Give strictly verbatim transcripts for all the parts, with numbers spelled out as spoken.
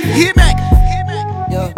Hit back. Yeah,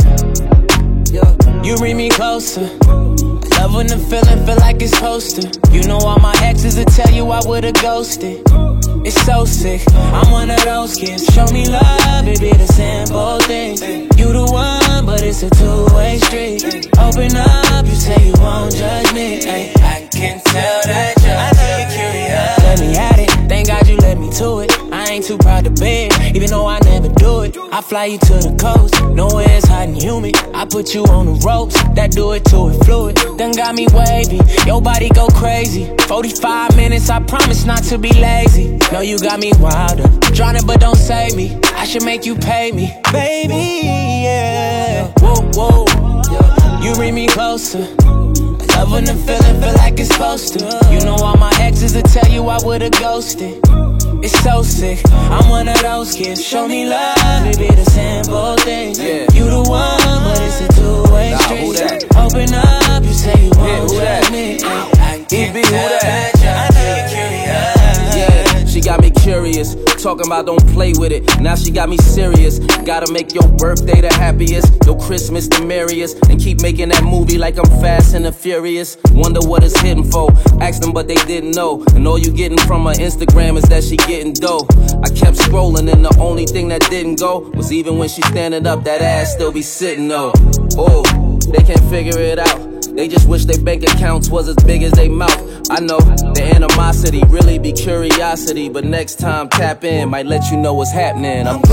yeah. You bring me closer. Love when the feeling feel like it's supposed to. You know all my exes will tell you I would've ghosted. It's so sick, I'm one of those kids. Show me love, it be the simple things. You the one, but it's a two-way street. Open up, you say you won't judge me. Ay, I can tell that you're curious. Let me at it, thank God you let me to it. I ain't too proud to beg, even though I never do it. I fly you to the coast, nowhere it's hot and humid. I put you on the ropes, that do it to it fluid. Done got me wavy, your body go crazy. Forty-five minutes, I promise not to be lazy. Know you got me wilder, drowning but don't save me. I should make you pay me, baby, yeah. Whoa, whoa, you bring me closer. Love when the feeling feel like it's supposed to. You know all my exes will tell you I would've ghosted. It's so sick, I'm one of those kids. Show me love, it be the simple things. Yeah. You the one, but it's a two-way street. Open up, you say you won't judge me. I can tell that you're curious. Yeah, she got me curious. Talking about don't play with it. Now she got me serious. Gotta make your birthday the happiest, your Christmas the merriest, and keep making that movie like I'm Fast and the Furious. Wonder what it's hitting for. Asked them, but they didn't know. And all you getting from her Instagram is that she getting dough. I kept scrolling, and the only thing that didn't go was even when she standing up, that ass still be sitting though. Oh, they can't figure it out. They just wish their bank accounts was as big as they mouth. I know, the animosity really be curiosity. But next time, tap in, might let you know what's happening. I'm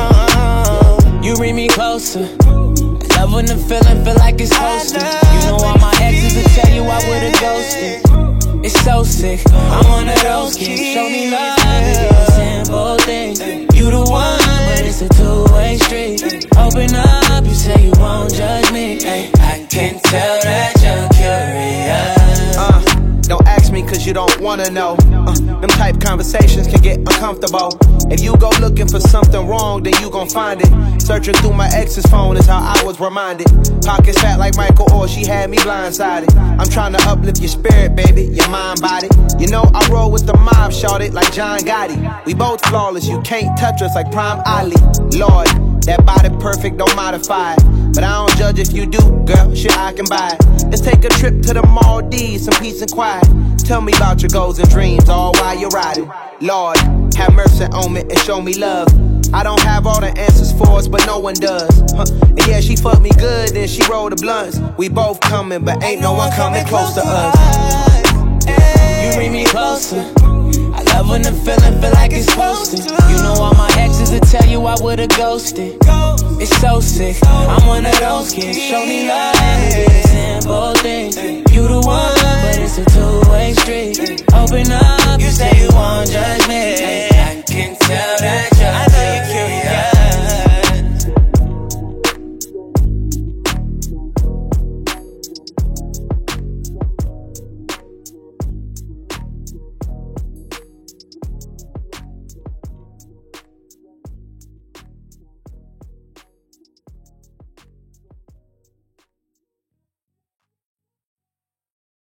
gone. You bring me closer. Love when the feeling feel like it's supposed to. You know all my exes will tell you I would've ghosted. It's so sick, I'm one of those kids. Show me love, it be simple things. You the one, but it's a two-way street. Open up, you say you won't judge me. Ay, I can tell that you're curious. Uh, don't ask me cause you don't wanna know. Uh, them type conversations can get uncomfortable. If you go looking for something wrong, then you gon' find it. Searching through my ex's phone is how I was reminded. Pockets fat like Michael Orr, she had me blindsided. I'm trying to uplift your spirit, baby, your mind, body. You know I roll with the mob, shorted like John Gotti. We both flawless, you can't touch us like Prime Ali. Lord, that body perfect, don't modify it. But I don't judge if you do, girl, shit I can buy it. Let's take a trip to the Maldives, some peace and quiet. Tell me about your goals and dreams, all while you're riding. Lord, have mercy on me and show me love. I don't have all the answers for us, but no one does. Huh. And yeah, she fucked me good, then she rolled the blunts. We both coming, but ain't no one coming close to us. You bring me closer. I love when the feeling feel like it's supposed to. You know all my exes will tell you I would've ghosted. It's so sick, I'm one of those kids. Show me love, it be the simple things. You the one, but it's a two-way street. Open up, you say you won't judge me. I can tell that